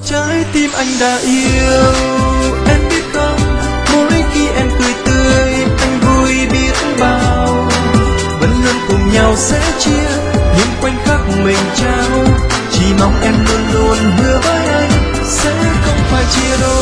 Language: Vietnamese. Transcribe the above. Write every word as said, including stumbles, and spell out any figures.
trái tim anh đã yêu. Em biết không, mỗi khi em cười tươi anh vui biết bao. Vẫn luôn cùng nhau sẽ chia những khoảnh khắc mình trao, chỉ mong em luôn luôn hứa với anh sẽ không phải chia đôi.